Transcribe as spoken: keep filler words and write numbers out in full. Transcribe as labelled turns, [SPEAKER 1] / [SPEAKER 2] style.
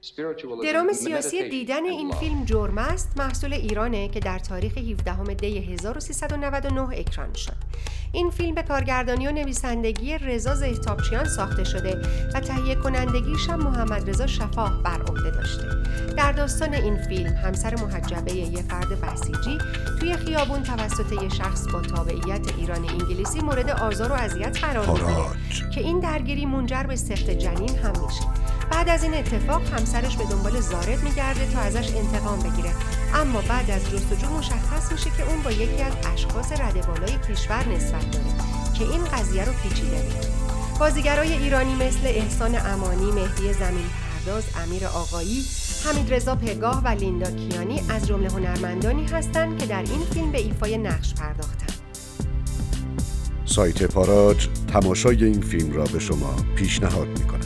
[SPEAKER 1] درام سیاسی دیدن این فیلم جرم است محصول ایرانه که در تاریخ هفدهم دی هزار و سیصد و نود و نه اکران شد. این فیلم به کارگردانی و نویسندگی رضا زهتابچیان ساخته شده و تهیه کنندگیش هم محمد رضا شفاح بر عهده داشته. در داستان این فیلم همسر محجبه یه فرد بسیجی توی خیابون توسط یه شخص با تابعیت ایران انگلیسی مورد آزار و اذیت قرار میگیره که این درگیری منجر به سقط جنین هم میشه. بعد از این اتفاق همسرش به دنبال زارد میگرده تا ازش انتقام بگیره، اما بعد از جستجو مشخص میشه که اون با یکی از اشخاص رده بالای کشور نسبت داره که این قضیه رو پیچیده میکنه. بازیگرای ایرانی مثل احسان امانی، مهدی زمین پرداز، امیر آقایی، حمیدرضا پگاه و لیندا کیانی از جمله هنرمندانی هستند که در این فیلم به ایفای نقش پرداختن.
[SPEAKER 2] سایت پاراج تماشای این فیلم را به شما پیشنهاد می‌کند.